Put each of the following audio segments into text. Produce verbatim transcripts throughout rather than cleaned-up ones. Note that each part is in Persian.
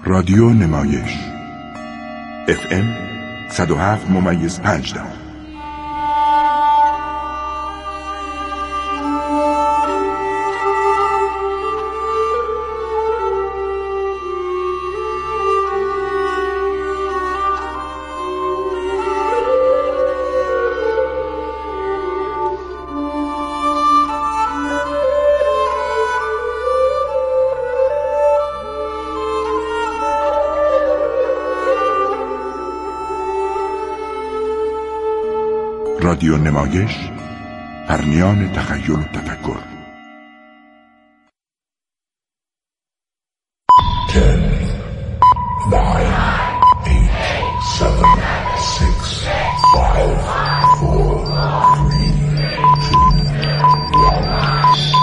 رادیو نمایش اف ام صد و هفت ممیز پنج دهم. رادیو نمایش، پرنیان تخیل و تفکر. ten, nine, eight, seven, six, five, four, three, two, one.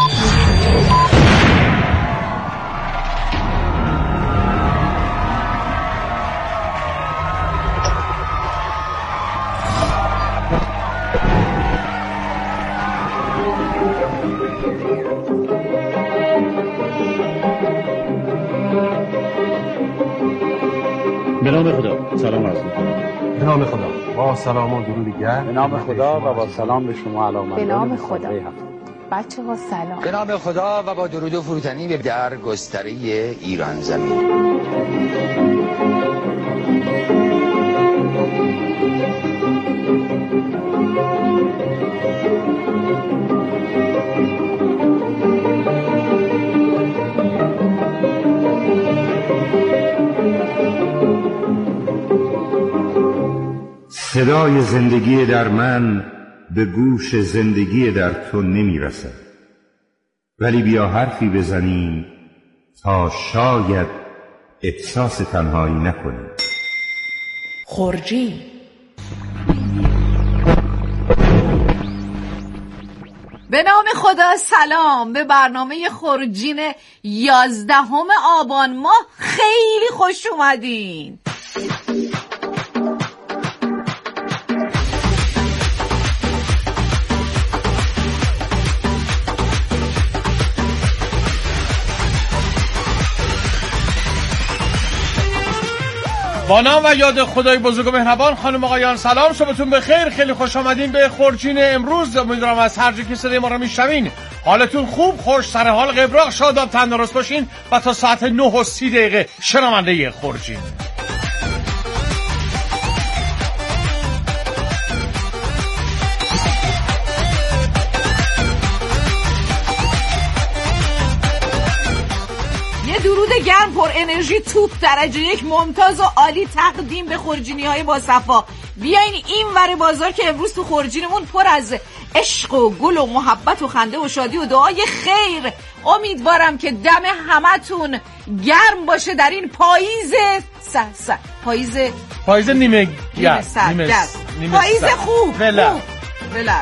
به نام خدا سلام عرض می‌کنم. به نام خدا با سلام و درود گرم. به نام خدا و با سلام به شما علامت. به نام خدا بچه ها سلام. به نام خدا و با درود و فروتنی به در گستره ایران زمین. صدای زندگی در من به گوش زندگی در تو نمی رسد، ولی بیا حرفی بزنیم تا شاید احساس تنهایی نکنیم. خورجین. به نام خدا سلام. به برنامه خورجین یازدهم آبان ماه خیلی خوش اومدین. با نام و یاد خدای بزرگ و مهربان، خانم آقایان سلام، صبحتون بخیر. خیلی خوش آمدین به خورجین امروز. امیدوارم از هر جا که صدای ما رو میشنوین حالتون خوب، خوش، سر حال، قبراق، شاداب، تندرست باشین و تا ساعت نه و سی دقیقه شنونده خورجین. درود گرم پر انرژی توپ درجه یک ممتاز و عالی تقدیم به خورجینی های با صفا. بیاین این ور بازار که امروز تو خورجینمون پر از عشق و گل و محبت و خنده و شادی و دعای خیر. امیدوارم که دم همتون گرم باشه در این پاییز س س پاییز پاییز نیمه نیمه سر نیمه نیمه پاییز سر. خوب بله خوب بله.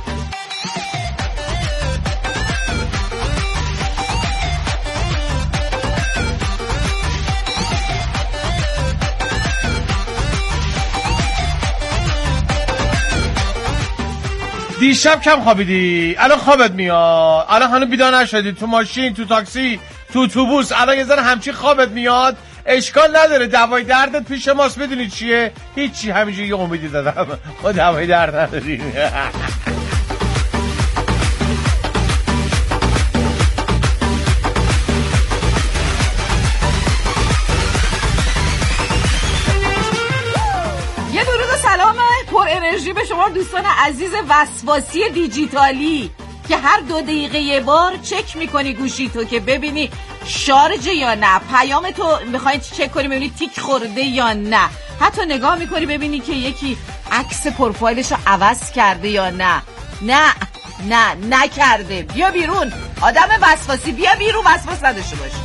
دیشب کم خوابیدی؟ الان خوابت میاد؟ الان هنوز بیدار نشدی؟ تو ماشین، تو تاکسی، تو اتوبوس الان یه ذره همچی خوابت میاد؟ اشکال نداره، دوای دردت پیش ماست. میدونی چیه؟ هیچی، همینجوری یه امیدی دادم ما دوای درد نداریم. پر انرژی به شما دوستان عزیز وسواسی دیجیتالی که هر دو دقیقه یه بار چک میکنی گوشی تو که ببینی شارژه یا نه، پیام تو میخوای چک کنی ببینی تیک خورده یا نه، حتی نگاه میکنی ببینی که یکی عکس پروفایلش رو عوض کرده یا نه. نه نه نکرده. بیا بیرون آدم وسواسی، بیا بیرون، وسواس نداشته باش.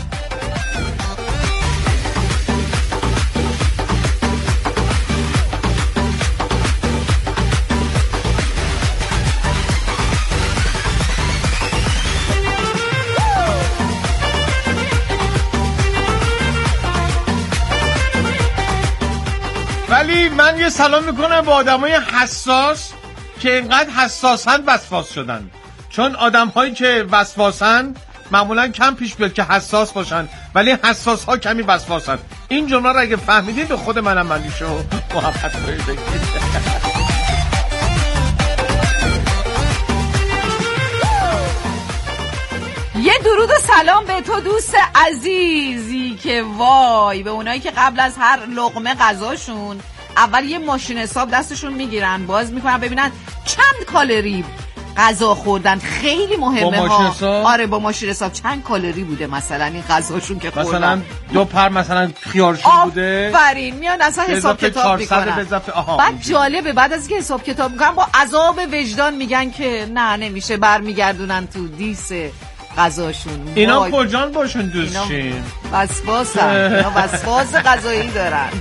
ولی من یه سلام میکنم به آدمای حساس که اینقدر حساسن وسواس شدن، چون آدم‌هایی که وسواسن معمولا کم پیش بیاد که حساس باشن، ولی حساس ها کمی وسواسن. این جمله رو اگه فهمیدید به خود منم منیشو محبت کنید بگید. یه درود و سلام به تو دوست عزیزی که وای به اونایی که قبل از هر لقمه غذاشون اول یه ماشین حساب دستشون میگیرن، باز میکنن ببینن چند کالری غذا خوردن. خیلی مهمه با ها. حساب؟ آره با ماشین حساب چند کالری بوده مثلا این غذاشون که خوردن. مثلا دو پر مثلا خیارشون بوده. آفرین میان اصلا حساب کتاب میکنن. بعد جالبه بعد از اینکه حساب کتاب میکنن با عذاب وجدان میگن که نه نمیشه، برمیگردونن تو دیس غذاشون. اینا کجان باشون دوستشین؟ وسواسن. اینا وسواس غذایی دارن.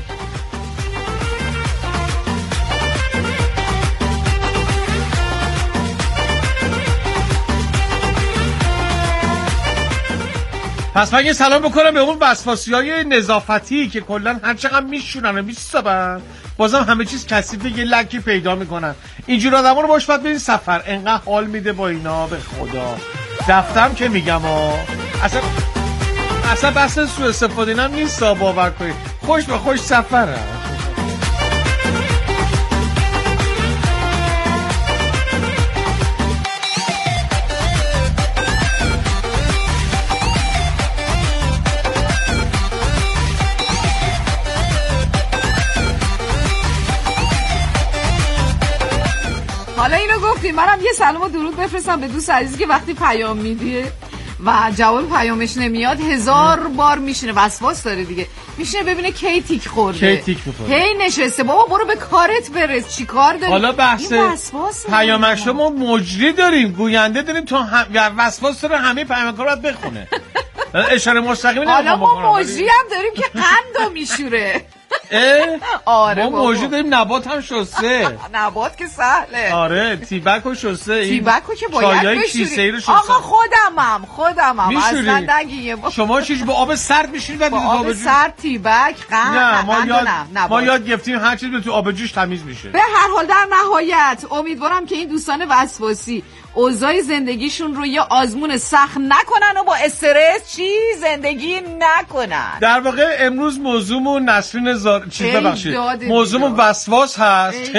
پس من یه سلام بکنم به اون وسواسی‌های نظافتی که کلا هر چقدر میشونن و میسابن بازم همه چیز کثیف، یه لکی پیدا میکنن. اینجور آدما رو باش باید برین سفر. انقدر حال میده با اینا به خدا. دفترم که میگم ها اصلا اصلا بحث سوء استفاده اینم نیست، باور کنید. خوش به خوش سفره. حالا اینو گفتیم منم یه سلام و درود بفرستم به دوست عزیزی که وقتی پیام میدیه و جواب پیامش نمیاد هزار بار میشینه، وسواس داره دیگه، میشینه ببینه کی تیک خورده، کی تیک میخوره، هی نشسته. بابا برو به کارت برس، چی کار داری؟ حالا بحث پیامش رو ما مجری داریم، گوینده داریم، تو هم... وسواس داره همه پیامک رو باید بخونه. اشاره مستقیمی نمیخوام حالا بکنم. ما مجری هم داریم که قندو میشوره. آره ما موجود داریم، نبات هم شسته. نبات که سهله. آره تیبکو شسته. تیبکو که باید بشوری. آقا خودمم خودمم اصلا نگی. شما چیش با آب سرد میشینید بعد با آب سرد تیبک قند نه ما یاد ما یاد گرفتیم هر چیز تو آب جوش تمیز میشه. به هر حال در نهایت امیدوارم که این دوستان وسواسی اوضاع زندگیشون رو یه آزمون سخت نکنن و با استرس چی زندگی نکنن. در واقع امروز موضوعمون نسرین زار چیز ببخشید موضوعمون وسواس هست.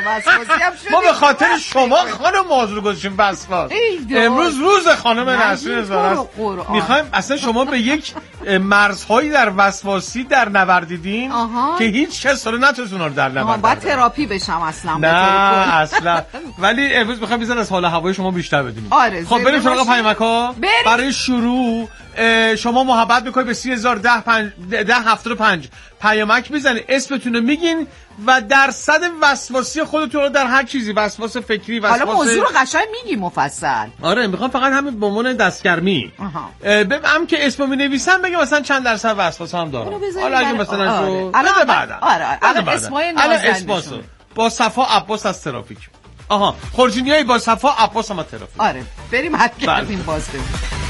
ما به خاطر شما خانم موضوع گذاشتیم وسواس. امروز روز خانم نسرین زار است. میخوایم اصلا شما به یک مرزهایی در وسواسی در نوردیدین که هیچ کس رو نتونه رو در نورد. باید تراپی بشم اصلا. نه اصلا. ولی امروز میخوایم بیزن از حال هوای شما بیشتر بدونیم. آره خب بریم سراغ پیامک‌ها. برای شروع شما محبت میکنید به سی هزار ده هفتاد و پنج پیامک میزنید، اسمتون رو میگین و درصد وسواسی خودتون رو در هر چیزی، وسواس فکری، وسواس، حالا موضوع رو قشنگ میگی مفصل. آره میخوام فقط همین به عنوان دستگرمی ببینم که اسمو مینویسم بگم مثلا چند درصد وسواس هم دارم. حالا اگه مثلا شو بده بعدا. آره الان اسمای نازنینشون با صفا عباس از ترافیک. آها خورجینیای با صفا عباس هم ترافیک. آره بریم حد کردیم باز بریم.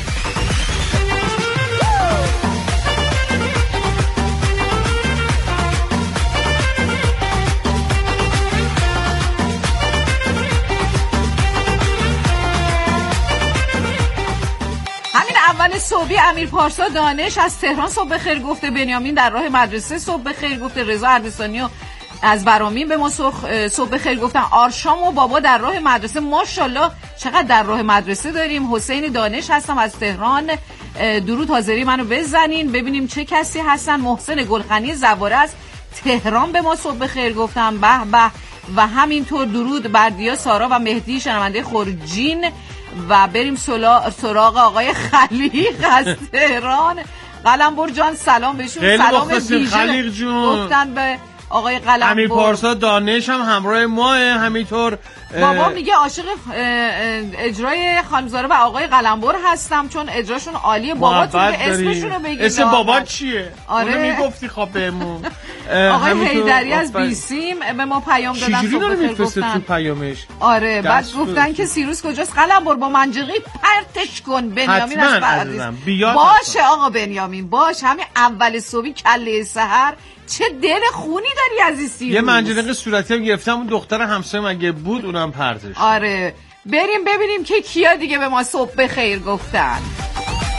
اول صبحی امیر پارسا دانش از تهران صبح بخیر گفته، بنیامین در راه مدرسه صبح بخیر گفته، رضا اردستانی و از برامین به ما صبح بخیر گفتن، آرشام و بابا در راه مدرسه. ماشاءالله چقدر در راه مدرسه داریم. حسین دانش هستم از تهران، درود حاضری منو بزنین ببینیم چه کسی هستن. محسن گلخنی زواره از تهران به ما صبح بخیر گفتم، به به. و همینطور درود بردیا سارا و مهدی شنونده خورجین. و بریم سراغ آقای خلیق از تهران. قلمبر جان سلام بهشون، سلام ویژه گفتن به آقای قلمبر. امیر پارسا دانش هم همراه ماه. همینطور بابا میگه عاشق اجرای خانمزاره و آقای قلمبر هستم چون اجراشون عالیه. بابا تو اسمشون رو بگید. اسم بابا چیه؟ آره اونو میگفتی خب بهمون. آقای حیدری از بیسیم به ما پیام دادن صبح بخیر گفتن. تو پیامش آره بعد گفتن که سیروس کجاست؟ قلمبر با منجقی پرتش کن. بنیامین از بردیس. باشه آقا بنیامین باش. همین اول صبح کله سحر چه دل خونی داری عزیزی. یه منجنیق صورتی هم گرفتم اون دختر همسایه مگه بود اونم پرتش. آره بریم ببینیم که کیا دیگه به ما صبح بخیر گفتن.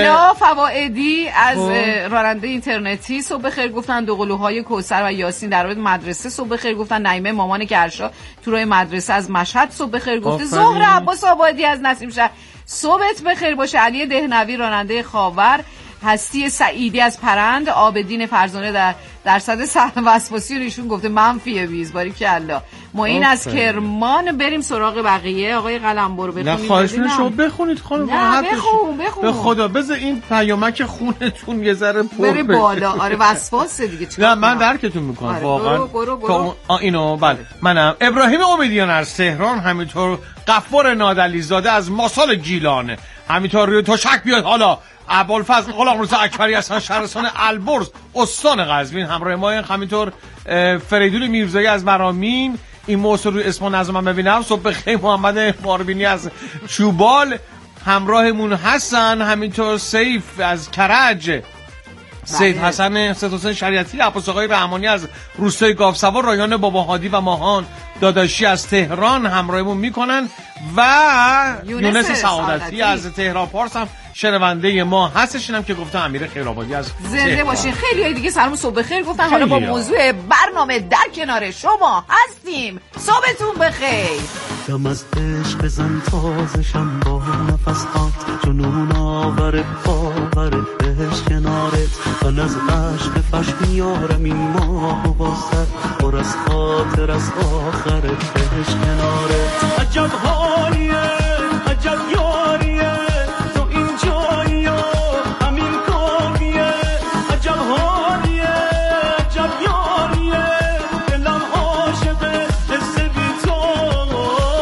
آریا فوائدی از راننده اینترنتی صبح بخیر گفتن، دوقلوهای کوثر و یاسین در رابطه مدرسه صبح بخیر گفتن، نعیمه مامان گرشا تو راه مدرسه از مشهد صبح بخیر گفته، زهره عباس آبادی از نسیم شهر صبحت بخیر باشه، علی دهنوی راننده خاور، هستی سعیدی از پرند، آبدین فرزانه در درصد وسواسی رو ایشون گفته منفی بیست. باریکالله. معین از کرمان. بریم سراغ بقیه. آقای قلمبر بخونید. نه خواهش می‌کنم شما بخونید خانم. نه بخون بخون. به خدا بذار این پیامک خونتون یه ذره پر بره بالا. آره وسواسه دیگه. نه من درکتون میکنم آره واقعا. برو برو برو. اینو بله منم ابراهیم امیدیان از تهران، همینطور غفار نادلیزاده از ماسال گیلان، همینطور تو شک بیاد حالا ابوالفضل غلامرضا اکبری از شهرستان البرز استان قزوین همراه ما، همینطور فریدون میرزایی از مرامین. این موضوع روی اسم و نظم من ببینم. صبح بخیر محمد ماربینی از چوبال همراهمون هستن، همینطور سیف از کرج، سید حسن سید حسین شریعتی، عباس آقای رحمانی از روستای گاوسوار، رایان بابا هادی و ماهان داداشی از تهران همراهمون میکنن و یونس سعادتی, سعادتی از تهران پارس هم شنونده ما هستش. اینم که گفتم امیر خیرآبادی از زنده باشین. خیلی های دیگه سلام صبح بخیر گفتن. حالا با موضوع برنامه در کنار شما هستیم. صبحتون بخیر. دم از عشق بزن تازشم با نفسات، جنون آور باور عشق کنارت، من از عشق فش میارم این ماه و باسر، پر از خاطر از آخرت عشق کنارت. عجب حالیه عجب یاریه تو این جایی و همین کاریه، عجب حالیه عجب یاریه دلم عاشقه حس بی‌تاریه.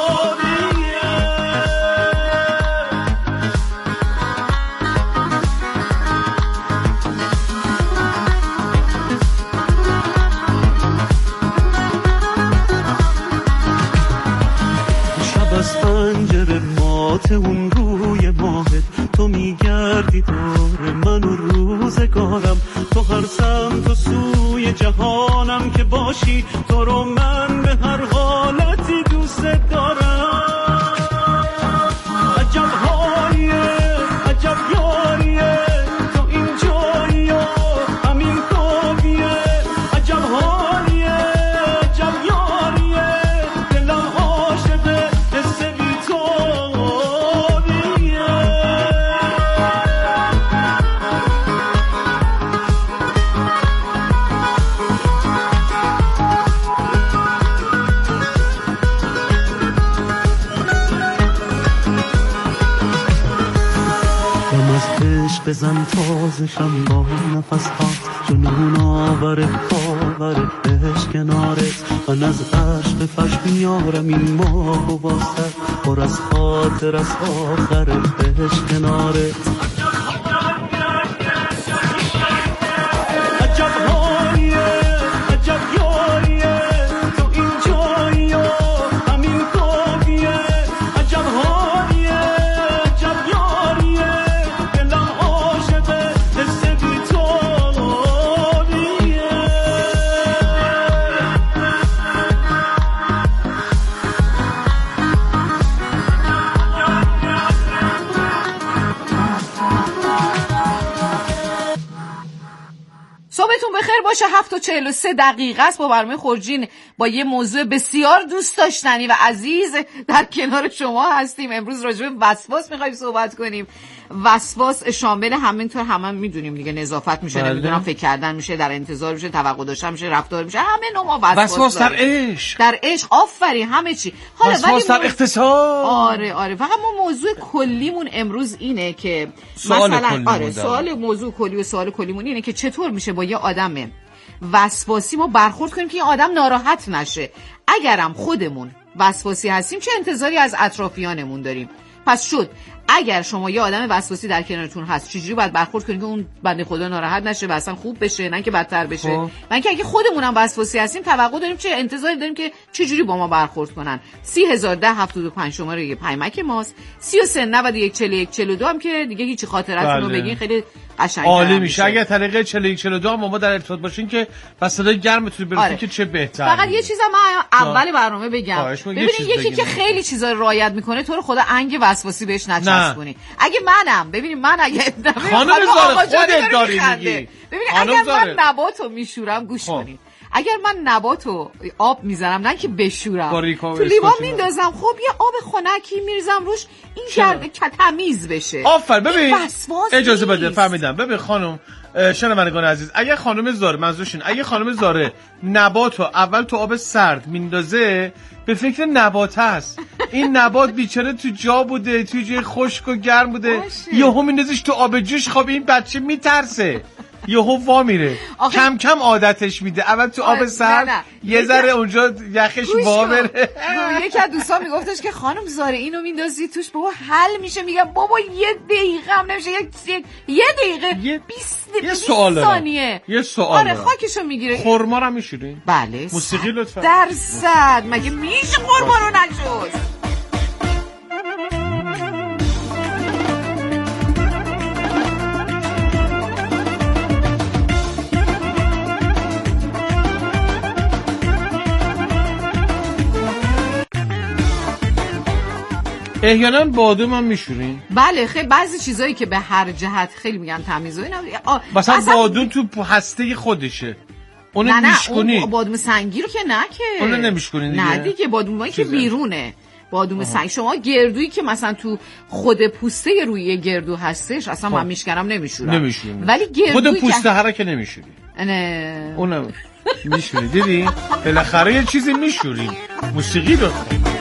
شب از پنجره مات اون روی ماهت، تو میگردی دور من و روزگارم، تو هر سمت و سوی جهانم که باشی، تو رو من به هر حالتی دوست دارم. عجب حالیه عجب یاریه تو این جایی و همین کاریه، عجب حالیه عجب یاریه دلم عاشقه حس بی‌تاریه. بزن تازشم با نفسات، جنون آور باور عشق کنارت، من از عشق فش میارم این ماه و واسه، پر از خاطر از آخر عشق کنارت. عجب حالیه عجب یاریه تو این جایی و همین کاریه، عجب حالیه عجب یاریه دلم عاشقه حس بی‌تاریه. صبحتون بخیر باشه. هفت و چهل و سه دقیقه است. با برنامه خورجین با یه موضوع بسیار دوست داشتنی و عزیز در کنار شما هستیم. امروز راجع به وسواس میخوایم صحبت کنیم. وسواس شامل همینطور همه هم میدونیم دیگه، نظافت میشه، نمیدونم فکر کردن میشه، در انتظار میشه، توقع داشتن میشه، رفتار میشه، همه نوع وسواس. وسواس در عشق، در عشق آفرین همه چی. حالا وسواس در اقتصاد. آره آره فقط ما موضوع کلیمون امروز اینه که مثلا آره سوال موضوع کلی و سوال کلیمون اینه که چطور میشه با یه آدم وسواسی ما برخورد کنیم که این آدم ناراحت نشه. اگرم خودمون وسواسی هستیم چه انتظاری از اطرافیانمون داریم؟ پس شد اگر شما یه آدم وسواسی در کنارتون هست چجوری باید برخورد کنید که اون بنده خدا ناراحت نشه و اصلا خوب بشه، نه که بدتر بشه. و اینکه اگه خودمونم وسواسی هستیم توقع داریم چه انتظاری داریم که چجوری با ما برخورد کنن. سی هزار و ده هفتاد و پنج شماره پیمک ماست. سی و سه نود و یک چهل و یک چهل و دو هم که دیگه هیچی خاطرتون رو بگین، خیلی قشنگ عالی میشه. اگه طریق چهل و یک چهل و دو ما در ارتباط باشین که بس صدای گرمتون برسه آره. که چه بهتر. فقط یه چیزم من اول برنامه بگم. ببینید یکی که خیلی چیزا رو رعایت میکنه تو رو خدا انگ وسواسی بهش نچسبونی. اگه منم ببینید من اگه خانم زاره خودت داری میگی. ببینید اگر من نباتو میشورم گوش کنید. اگر من نباتو آب میزنم نه که بشورم تو لیوان میندازم خب یه آب خنکی میریزم روش این گرد تمیز بشه. آفر ببین اجازه بده فهمیدم. ببین خانم شنوندگان عزیز اگه خانم زاره منظورشون اگه خانم زاره نباتو اول تو آب سرد میندازه به فکر نبات هست. این نبات بیچاره تو جا بوده تو جای خشک و گرم بوده یهو میندازیش تو آب جوش خب این بچه میترسه یهو وا میره آخه... کم کم عادتش میده اول تو آب سرد یه ذره اونجا یخش وا بره. یکی از دوستان میگفتش که خانم زاره اینو میندازی توش بابا حل میشه. میگم بابا یه دقیقه هم نمیشه یک یه دقیقه یه بیست یه سوال ثانیه یه سوال آره خاکشو میگیره. خرما رو میشورین؟ بله موسیقی لطفا. درصد مگه میشه خرما رو نجوز؟ احیانا بادوم هم میشورین؟ بله خیلی بعضی چیزایی که به هر جهت خیلی میگن تمیز و اینا مثلا اصلا... بادوم تو هسته خودشه اونو نه میشکنی؟ نه اون بادوم سنگی رو که نه که اونو نمیشکنین دیگه؟ نه دیگه بادومایی که بیرونه بادوم سنگ. شما گردویی که مثلا تو خود پوسته روی گردو هستش اصلا من میشکنم نمیشورم. نمیشورم ولی گردویی خود پوسته هر که نمیشوری. نه اونم میشوری دیدی؟ بالاخره یه چیزی میشوری. موسیقی رو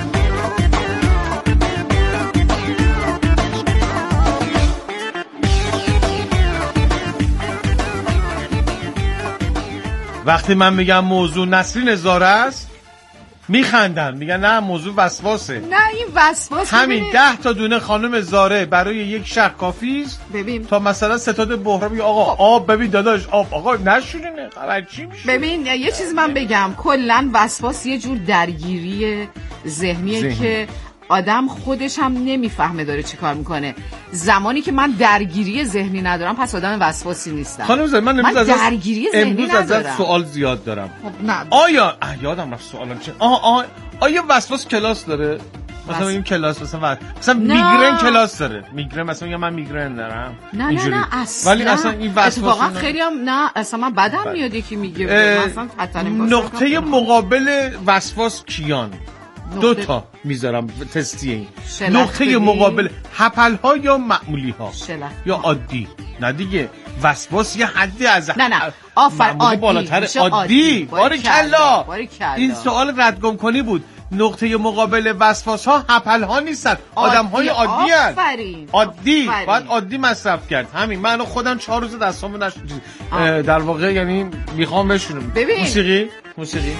وقتی من میگم موضوع نسرین زاره است میخندن میگن نه موضوع وسواسه. نه این وسواس همین ده تا دونه خانم زاره برای یک شهر کافی است. ببین تا مثلا ستاد بحران بگه آقا آب ببین داداش آب آقا نشورینه خبر چی میشه. ببین یه چیز من بگم کلا وسواس یه جور درگیری ذهنیه ذهن. که آدم خودش هم نمیفهمه داره چی کار میکنه. زمانی که من درگیری ذهنی ندارم پس آدم وسواسی نیستم. خانم زاره من امروز از درگیری ذهنی امروز ندارم. ازت سوال زیاد دارم. خب نه آیا یادم رفت سوالم چیه؟ آها آها آیا وسواس کلاس داره؟ مثلا این کلاس مثلا مثلا میگرن کلاس داره. میگرن مثلا میگم من میگرن دارم. نه نه نه اصلا. ولی اصلا این وسواس واقعا خیلی هم نه اصلا من بدم میاد یکی میگه مثلا حتی نقطه مقابل وسواس کیان؟ دو تا میذارم تستیه. نقطه مقابل هپل ها یا معمولی ها شلخ. یا عادی؟ نه دیگه وسواس یه حدی از نه نه آفر عادی بالاتر عادی. باریکلا این سوال ردگم کنی بود. نقطه مقابل وسواس ها هپل ها نیستن آدم های عادی هست. عادی باید عادی مصرف کرد. همین من خودم چهار روز دستامو نش در واقع یعنی میخوام بشونم. موسیقی موسیقی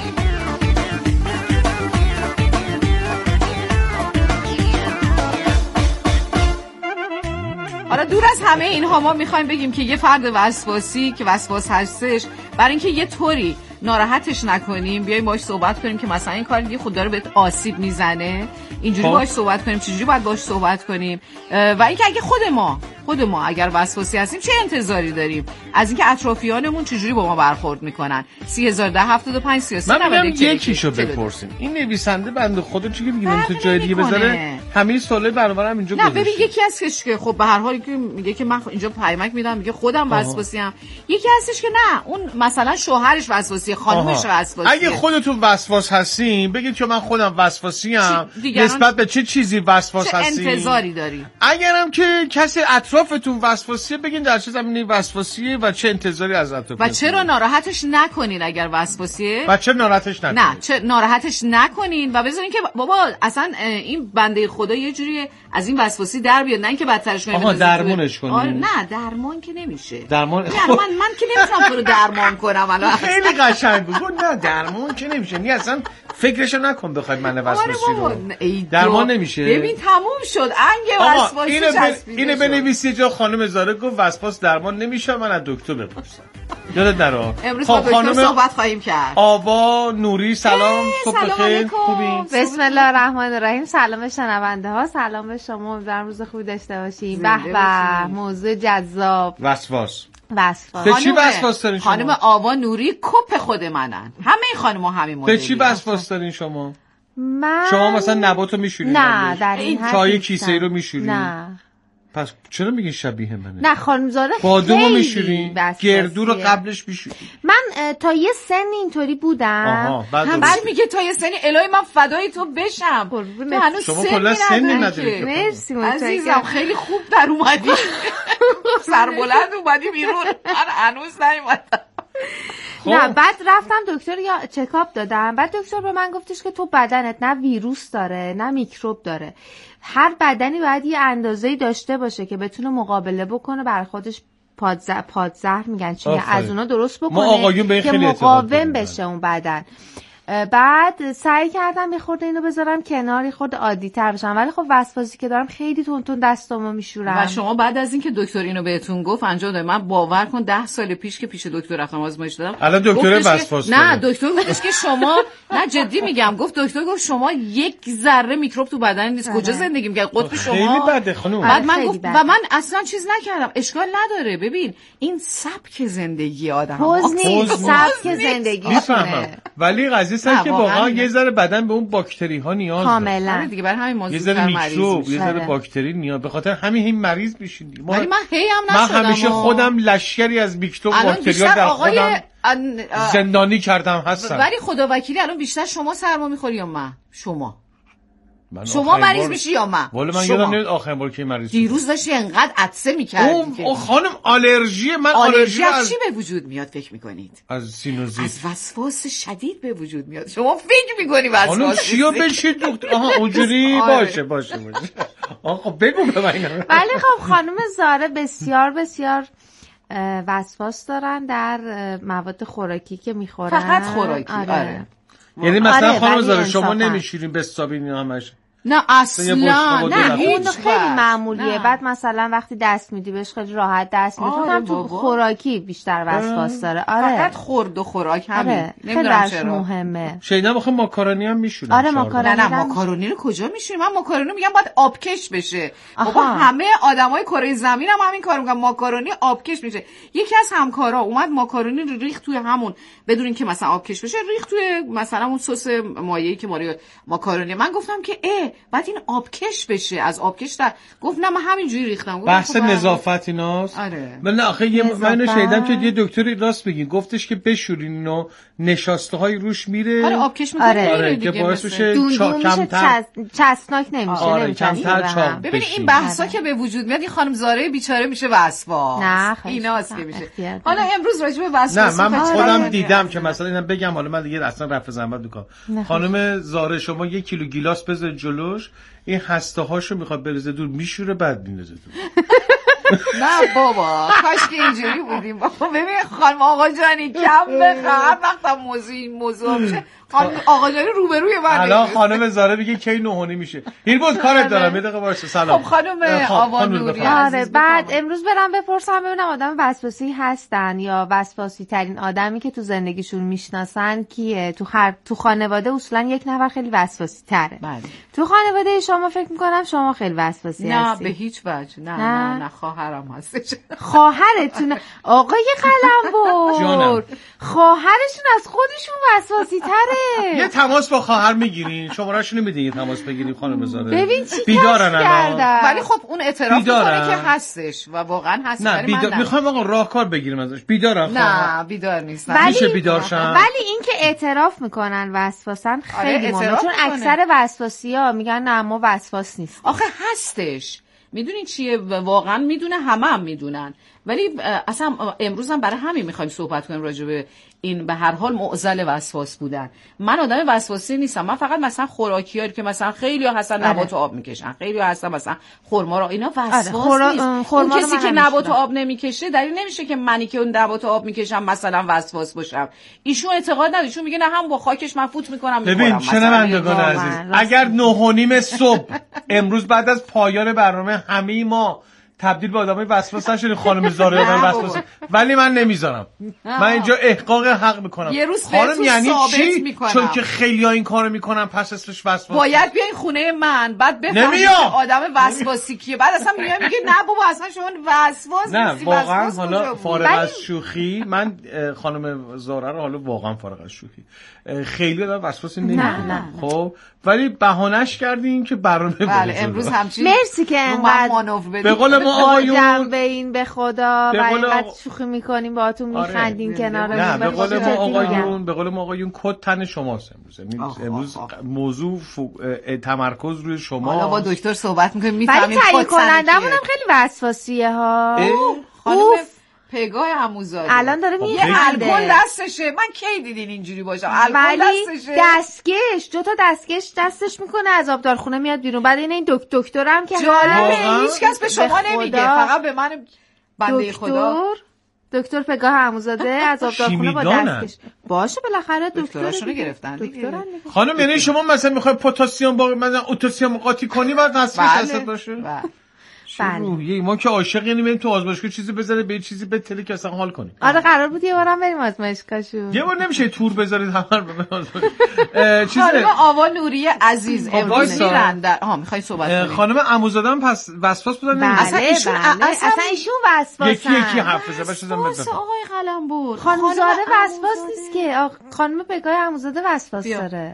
حالا دور از همه اینها ما میخوایم بگیم که یه فرد وسواسی که وسواس هستش برای اینکه یه طوری ناراحتش نکنیم بیایم باهاش صحبت کنیم که مثلا این کار دیگه خود داره بهت آسیب میزنه اینجوری باهاش صحبت کنیم چجوری باید باهاش صحبت کنیم و اینکه اگه خود ما خود ما اگر وسواسی هستیم چه انتظاری داریم از اینکه اطرافیانمون چجوری با ما برخورد میکنن. سه هزار و ده هفتاد و پنج سی و سه من میگم یکیشو بپرسیم. این نویسنده بنده خدا چی که میگه تو جای دیگه بذاره همین سوالای برنامه‌ام اینجا گذاشته. نه ببین یکی از که خب به هر حال که میگه که من اینجا پیامک میدم میگه خودم وسواسی ام. یکی هستش که نه اون مثلا شوهرش وسواسی خانمش وسواسی. اگه خودتون وسواس هستین بگید که من خودم وسواسی ام. نسبت به چه چیزی وسواس هستین؟ چه انتظاری داری؟ اگرم که کسی اطرافتون وسواسیه بگین در چه زمینه وسواسیه و چه انتظاری از اطرافتون. و چرا ناراحتش نکنین اگر وسواسیه؟ و چرا ناراحتش نکنین؟ نه چه ناراحتش نکنین و بذارین که بابا اصلا این بنده خدا یه جوری از این وسواسی در بیاد نه اینکه بدترش کنین. آها درمونش کنین. آره نه درمان که نمیشه. درمان نه من من که نمیتونم تو رو درمان کنم الان. خیلی قشنگ بود. نه درمان که نمیشه. نه اصلا فکرشو نکن بخواد من وسواسی رو. درمان نمیشه. ببین تموم شد انگ وسواسی اینو اینو بنویسید نیست یه جا خانم زاره گفت وسواس درمان نمیشه، من از دکتر بپرسم. یادت نره. امروز با دکتر صحبت خواهیم کرد. آوا نوری سلام، صبح بخیر. خوبی؟ بسم الله الرحمن الرحیم. سلام به شنونده ها، سلام به شما، امیدوارم روز خوبی داشته باشیم. به به، موضوع جذاب. وسواس. وسواس. به چی وسواس دارین شما؟ خانم آوا نوری کپ خود منن. همه خانم‌ها همین مدلی. به چی وسواس دارین شما؟ من شما مثلا نباتو میشورین؟ نه در این حد چای کیسه‌ای رو میشورین؟ نه. پس چرا میگین شبیه منه؟ نه خانم زاره خیلی بادومو میشورین؟ گردو رو قبلش میشورین؟ من تا یه سن اینطوری بودم. هم بعد میگه تا یه سنی الهی من فدای تو بشم. تو هنوز شما کلا سنی نداری. مرسی عزیزم، خیلی خوب در اومدی. سربلند اومدی بیرون. من هنوز نیومدم. نه بعد رفتم دکتر یا چکاپ دادم. بعد دکتر به من گفتش که تو بدنت نه ویروس داره نه میکروب داره. هر بدنی باید یه اندازه‌ای داشته باشه که بتونه مقابله بکنه برای خودش پادزهر پادزهر میگن چی، از اونا درست بکنه که مقاوم بشه اون بدن. بعد سعی کردم یه خورده اینو بذارم کنار، یه خورده عادی تر بشم، ولی خب وسواسی که دارم خیلی تون تون دستامو میشورم. و شما بعد از اینکه دکتر اینو بهتون گفت انجام دادم. من باور کن ده سال پیش که پیش دکتر رفتم آزمایش دادم. الان دکتر وسواس نه دکتر گفتش که شما نه جدی میگم، گفت دکتر گفت شما یک ذره میکروب تو بدن نیست. کجا زندگی میکنید؟ قطب شما خیلی بده خانم. بعد من گفت و من اصلا چیز نکردم. اشکال نداره، ببین این سبک زندگی آدم‌ها نیست، سبک زندگی میفهمم، ولی قضیه سر که واقعا یه ذره بدن به اون باکتری ها نیاز داره. کاملا دیگه برای همین موضوع یه ذره میکروب، یه ذره باکتری نیاز، به خاطر همین این مریض میشین. ولی من هی هم نشدم. من همیشه خودم لشکری از میکروب باکتریا در خودم زندانی کردم هستم. ولی خدا وکیلی الان بیشتر شما سرما میخوری یا من؟ شما شما مریض میشی یا من؟ والا من یادم نمیاد آخرین بار که مریض شدم. دیروز داشتی انقدر عطسه می‌کردی. او خانم آلرژی من آلرژی از چی به وجود میاد فکر می‌کنید؟ از سینوزیت. از وسواس شدید به وجود میاد. شما فکر می‌کنی وسواس؟ خانم چیو بشید دکتر؟ آها اونجوری باشه باشه باشه. آقا بگو به من. ولی خب خانم زاره بسیار بسیار وسواس دارن در مواد خوراکی که می‌خورن. فقط خوراکی. آره. آره. یعنی مثلا خانم زاره شما نمیشورین بستابین یا همش؟ نه اصلا نه اون خیلی معمولیه. بعد مثلا وقتی دست میدی بهش خیلی راحت دست میدی. آره تو خوراکی بیشتر وسواس داره. آره فقط خورد و خوراک همین. آره. نمیدونم چرا مهمه. شیدا بخوام ماکارونی هم میشورن. آره ماکارونی. نه نه ماکارونی رو کجا میشوری؟ من ماکارونی میگم باید آبکش بشه. بابا همه آدمای کره زمین هم همین کارو میگن، ماکارونی آبکش میشه. یکی از همکارا اومد ماکارونی رو ریخت توی همون بدون اینکه مثلا آبکش بشه، ریخت توی مثلا اون سس مایعی که ماری ماکارونی. من گفتم که اه بعد این آبکش بشه، از آبکش در گفت نه من همینجوری ریختم. بحث نظافت ایناست. آره. من آخه یه من شنیدم که یه دکتری راست بگین گفتش که بشورین اینو نشاسته های روش میره. آره آبکش میکنه. آره. آره که باعث بشه کمتر چسبناک نمیشه. آره کمتر چاق. ببین این بحثا که به وجود میاد این خانم زاره بیچاره میشه وسواس. نه ایناست که میشه. حالا امروز راجع به وسواس نه من خودم دیدم که مثلا اینا بگم، حالا من دیگه اصلا رفع زحمت میکنم. خانم زاره شما یک کیلو گیلاس بذار جلوش، این هسته هاشو میخواد بریزه دور، میشوره بعد میندازه دور. نه بابا کاش که اینجوری بودیم. بابا ببین خانم آقا جانی کم بخواه، هر وقت موضوع این موضوع میشه خانم آقا جانی روبروی من. الان خانم زاره میگه کی نهونی میشه. هیر بود کارت دارم یه دقیقه واسه سلام. خب خانم آوا نوری آره بعد امروز برام بپرسم ببینم آدم وسواسی هستن یا وسواسی ترین آدمی که تو زندگیشون میشناسن کیه؟ تو خر... تو خانواده اصولا یک نفر خیلی وسواسی تره. بله. تو خانواده شما فکر میکنم شما خیلی وسواسی نه هستی. نه به هیچ وجه. نه نه نه خواهرم هستش. خواهرتون آقای قلمبر خواهرشون از خودشون وسواسی تره. یه تماس با خواهر میگیرین، شماره‌شون رو میدین یه تماس بگیرین خانم زاره. ببین چی بیدارن الان. ولی خب اون اعتراف میکنه که هستش و واقعا هست. نه بیدار میخوام آقا راهکار بگیریم ازش. بیدارن نه بیدار نیستن. میشه بیدار شن. ولی این که اعتراف میکنن وسواسن خیلی آره مهمه، چون اکثر وسواسی‌ها میگن نه ما وسواس نیست. آخه هستش. میدونین چیه واقعا میدونه، همه هم میدونن، ولی اصلا امروز هم برای همین میخوایم صحبت کنیم راجع به این به هر حال معضل وسواس بودن. من آدم وسواسی نیستم، من فقط مثلا خوراکیایی که مثلا خیلی‌ها هستن نبات و آب میکشن، خیلی‌ها هستن مثلا خرما را اینا وسواس خورا... نیست. اون کسی که نبات و آب نمیکشه دلیل نمیشه که منی که اون نبات و آب میکشم مثلا وسواس باشم. ایشون اعتقاد نداره، ایشون میگه نه هم با خاکش من فوت میکنم. ببین شنوندگان عزیز، اگر نه و نیم صبح امروز بعد از پایان برنامه همه ما تبدیل به آدمای وسواس نشین خانم زاره وسواس، ولی من نمیذارم. من اینجا احقاق حق میکنم. یه روز خانم یعنی چی؟ میکنم. چون که خیلی‌ها این کارو میکنن پس اسمش وسواس. باید بیاین خونه من بعد بفهمید که آدم وسواسی کیه. بعد اصلا میگه میگه نه بابا اصلا شما وسواس نیستی. نه واقعا حالا فارغ از شوخی من خانم زاره رو حالا واقعا فارغ از شوخی خیلی آدم وسواسی نمیکنه. خب ولی بهانه‌اش کردین که برنامه بله امروز همچین مرسی که انقدر به قول ما آقایون به این به خدا و اینقدر شوخی میکنیم باهاتون میخندیم کنارمون. نه به قول ما آقایون به قول ما آقایون کد تن شماست امروز. امروز موضوع تمرکز روی شما. حالا با دکتر صحبت میکنیم میفهمیم ولی تعیین کنندمون هم خیلی وسواسیه ها. خانم پگاه عموزاده الان داره میخنده. یه الکل دستشه. من کی دیدین اینجوری باشم؟ الکل دستشه. دستکش دو تا دستکش دستش میکنه از آبدارخونه میاد بیرون. بعد این دو دکترم که جالبه هیچ کس به شما نمیگه فقط به من بنده خدا. دکتر پگاه عموزاده از آبدارخونه با دستکش باشه بالاخره دکتراشونو گرفتن دیگه. خانم یعنی شما مثلا میخوای پتاسیم با مثلا اوتاسیم قاطی کنی بعد دستکش دستت باشه؟ روحیه ما که عاشق یعنی بریم تو آزمایشگاه چیزی بذاره به چیزی بتله که اصلا حال کنیم. آره قرار بود یه بارم بریم آزمایشگاهشو. یه بار نمیشه تور بذارید همه به آزمایشگاه. چیزه خانم آوا نوری عزیز امروز میرن در ها میخوای صحبت کنیم. خانم عموزاده پس وسواس بودن بله اصلا ایشون اصلا ایشون وسواسن. یکی یکی حرف بزنه باشم بزنم. آقای قلمبر خانم زاره وسواس نیست که خانم پگاه عموزاده وسواس داره.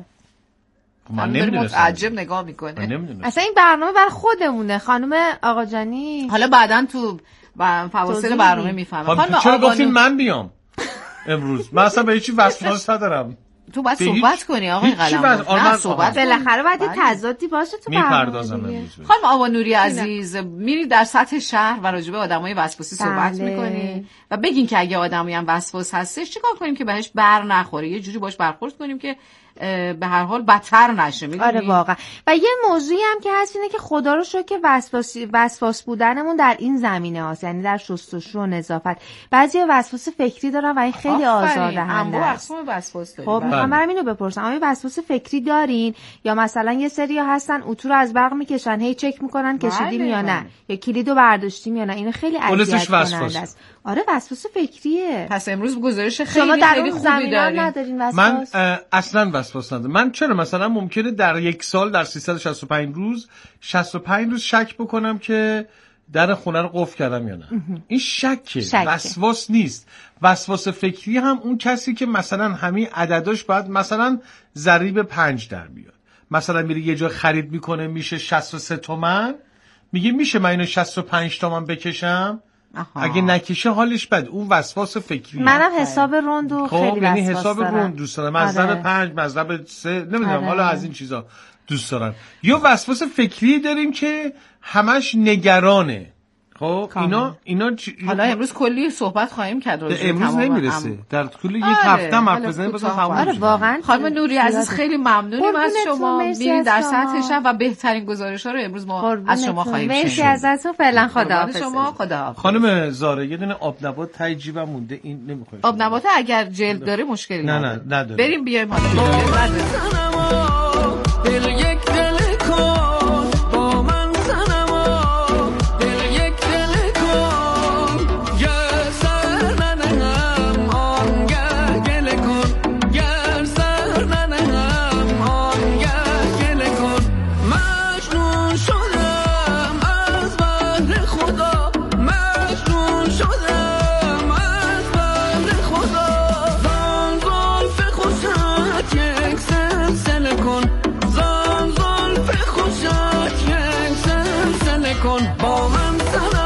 من نمیدونستم. عجب نگاه میکنه. اصلا این برنامه بر خودمونه خانم آقا جانی. حالا بعداً تو فواصل برنامه میفهمم. خانم چرا گفتین من بیام امروز؟ من اصلا به هیچ وسواس ندارم. تو باید صحبت کنی آقای قلمبر. نه صحبت بالاخره باید یه تضادی باشه تو میپردازم. خانم آوا نوری عزیز میری در سطح شهر و راجع به آدمای وسواسی صحبت میکنی و بگین که اگه آدمی هم وسواس هستش چیکار کنیم که بهش بر نخوره، یه جوری باش برخورد کنیم که به هر حال بدتر نشه. میدونی؟ آره واقعا. و یه موضوعی هم که هست اینه که خدا رو شکر که وسواسی وسواس بودنمون در این زمینه هاست، یعنی در شستشو و نظافت. بعضی وسواس فکری دارن و این خیلی آزاردهنده است. خب میخوام برام اینو بپرسم آیا وسواس فکری دارین یا مثلا یه سری ها هستن اتو رو از برق میکشن هی چک میکنن کشیدیم یا نه یا کلیدو برداشتیم یا نه؟ اینو خیلی اذیت کننده است. آره وسواس فکریه. پس امروز گزارش خیلی خیلی خوبی دارین. من اصلا وسواس ندارم. من چرا مثلا ممکنه در یک سال در سیصد و شصت و پنج روز شصت و پنج روز شک بکنم که در خونه رو قفل کردم یا نه. این شکه، وسواس نیست. وسواس فکری هم اون کسی که مثلا همین عدداش باید مثلا ضریب پنج در بیاد. مثلا میره یه جا خرید میکنه میشه شصت و سه تومن، میگه میشه من اینو شصت و پنج تومن بکشم؟ آها. اگه نکشه حالش بد. اون وسواس فکری. منم حساب روندو خیلی وسواس یعنی حساب روند دوست دارم. مذهب پنج، مذهب سه، نمیدونم حالا از این چیزا دوست دارم. یا وسواس فکری داریم که همش نگرانه. خب اینا اینا چ... حالا امروز کلی صحبت خواهیم کرد. امروز نمیرسه. ام... در طول یک هفته حرف بزنیم بازم تموم میشه. آره واقعا. خانم نوری عزیز خیلی ممنونیم از شما. میرین در سطح شب و بهترین گزارش‌ها رو امروز ما از شما خواهیم شنید. مرسی ازتون. فعلا خداحافظ. شما خداحافظ. خانم زاره یه دونه آب نبات تای جیبم مونده این نمیخواد. آب نبات اگر جلد داره مشکلی نه نه نداره. بریم بیایم حالا. با من